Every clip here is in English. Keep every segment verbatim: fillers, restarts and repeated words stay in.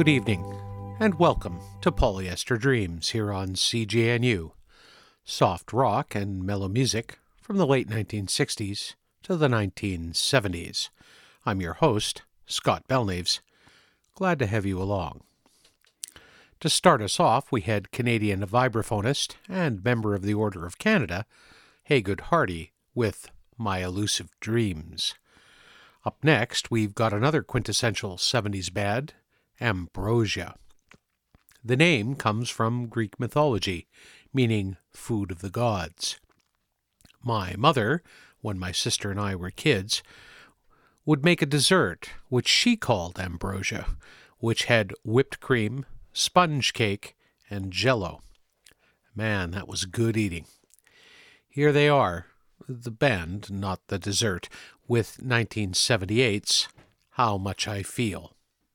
Good evening, and welcome to Polyester Dreams here on C J N U. Soft rock and mellow music from the late nineteen sixties to the nineteen seventies. I'm your host, Scott Belknaves. Glad to have you along. To start us off, we had Canadian vibraphonist and member of the Order of Canada, Haygood Hardy, with My Elusive Dreams. Up next, we've got another quintessential seventies band, Ambrosia. The name comes from Greek mythology, meaning food of the gods. My mother, when my sister and I were kids, would make a dessert which she called ambrosia, which had whipped cream, sponge cake, and jello. Man, that was good eating. Here they are, the band, not the dessert, with nineteen seventy-eight's How Much I Feel.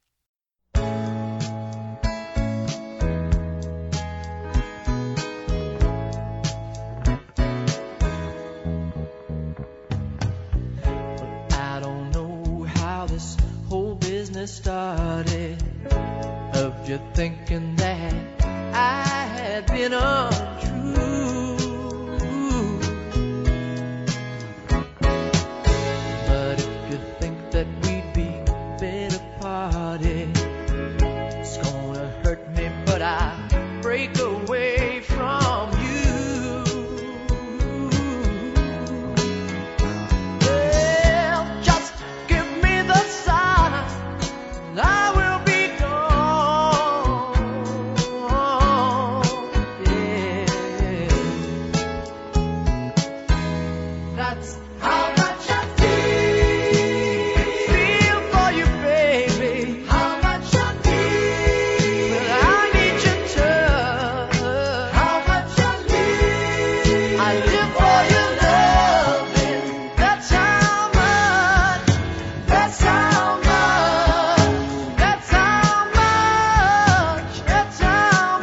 Started of you thinking that I had been untrue, but if you think that we'd be better parted, it's gonna hurt me, but I break away from you. Well, just give me the sign, I will be gone, yeah. That's how much I feel, feel for you, baby. How much I feel, but I need your touch. How much I live, I live for your loving. That's how much, that's how much. That's how much, that's how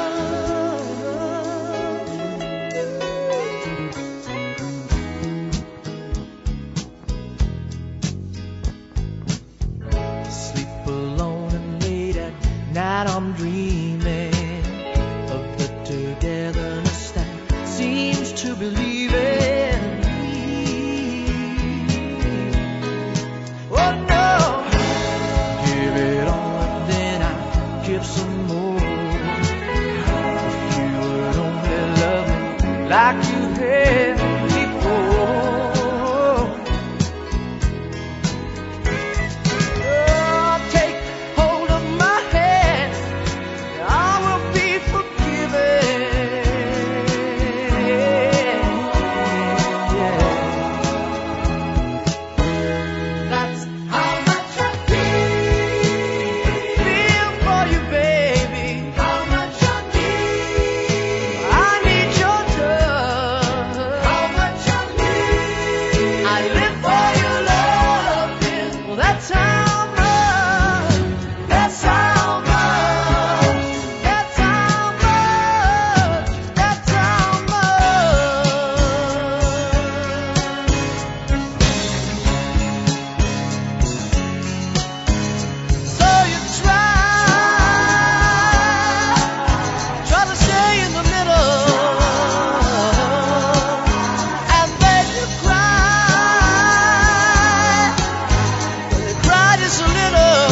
much. Sleep alone and late at night I'm dreaming of the togetherness that seems to believe in me. Oh no, give it all and then I give some more. If you would only love me like you had before. Oh, take hold of my hand, I will be forgiven. Yeah. That's how much I feel, feel for you, baby. How much I need, I need your touch. How much I need, I live for your loving. Well, that's how much, that's how much, that's how much, that's how much. So you try, try to stay in the middle, and then you cry, you cry just a little,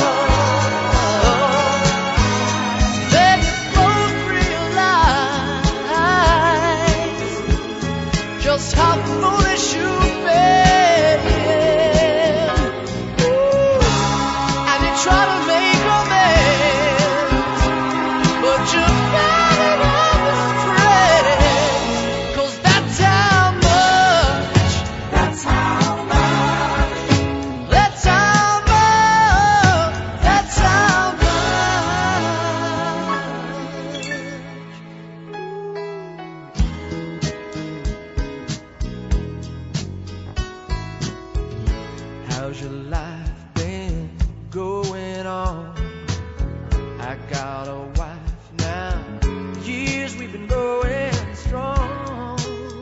then you both realize just how foolish you've been. And you try to make amends, but you're better off afraid. 'Cause that's how much, that's how much, that's how much, that's how much. How's your life been going on? I got a wife now, years we've been going strong.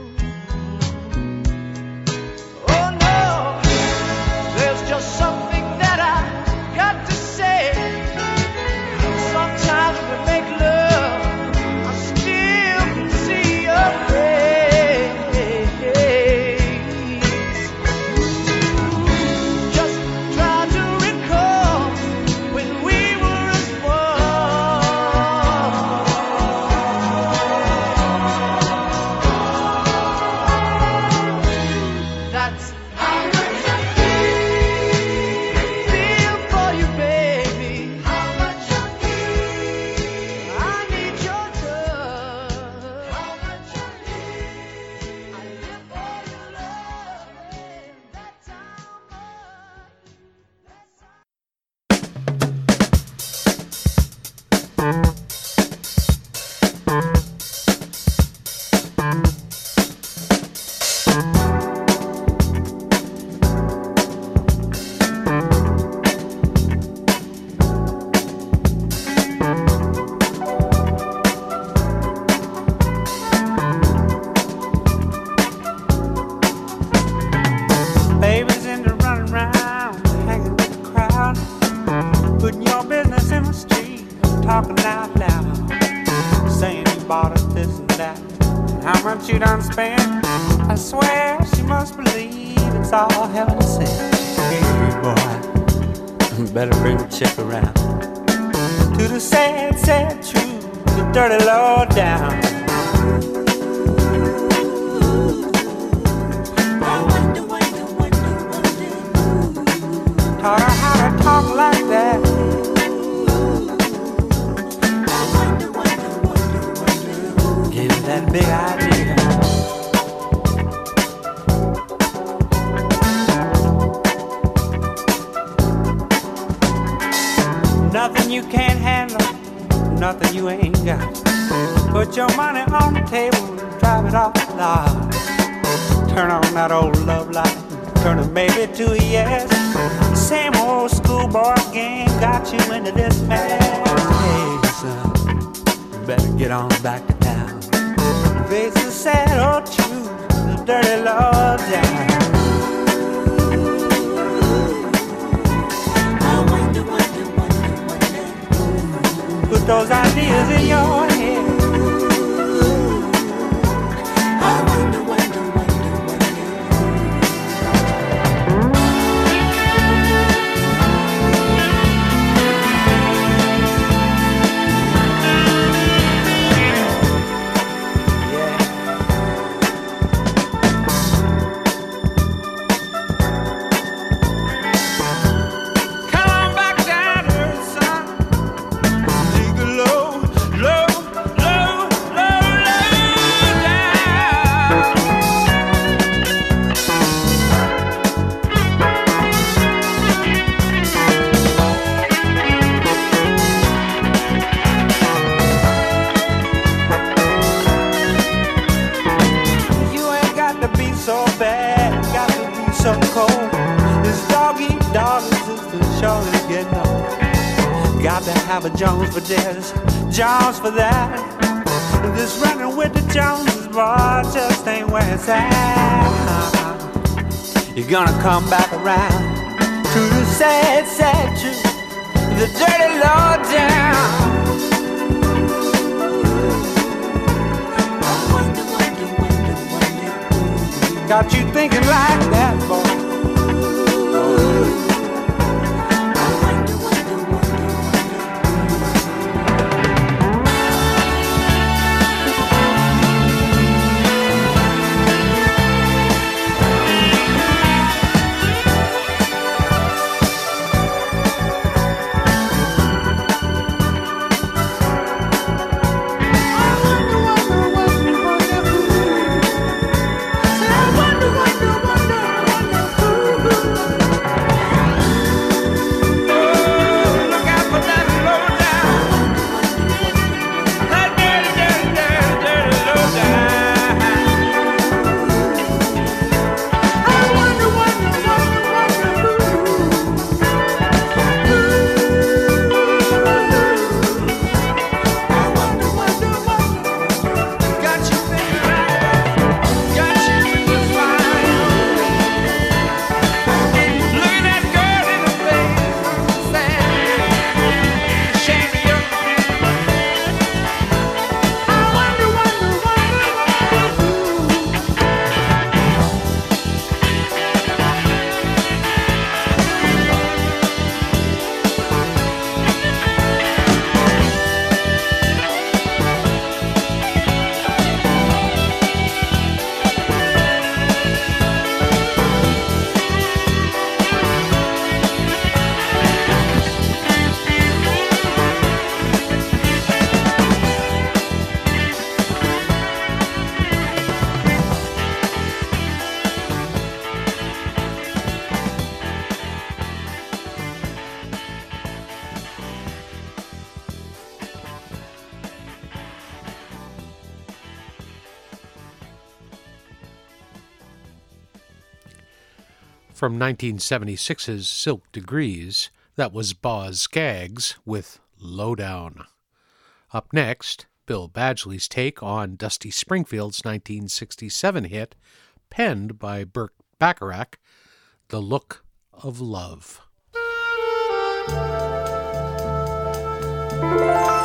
Oh no, there's just something that I got to say. nights. How much I feel, feel for you, baby. How much I feel, I need your touch. How much I feel, I live for your love. And that's how much, that's how. Babies into running round, hanging with the crowd, putting your business in the street, talking out loud, saying you bought us this and that, and how much you done spent. I swear she must believe it's all heaven sent. Hey boy, better bring the chick around to the sad, sad truth, the dirty low down. Taught her how to talk like that. Gave her that big idea. Nothing you can't handle, nothing you ain't got. Put your money on the table and drive it off the lot. Turn on that old love light, turn a maybe to a yes. Same old schoolboy game got you into this mess. Hey son, you better get on back to town. Face the sad old truth, the dirty low down. Put those ideas in your head. Have a Jones for this, Jones for that. This running with the Joneses, boy, just ain't where it's at. You're gonna come back around to the sad, sad truth, the dirty low down. Got you thinking like that, boy. Wonder, wonder, wonder, wonder. From nineteen seventy-six's Silk Degrees, that was Boz Scaggs with Lowdown. Up next, Bill Badgley's take on Dusty Springfield's nineteen sixty-seven hit, penned by Burt Bacharach, The Look of Love.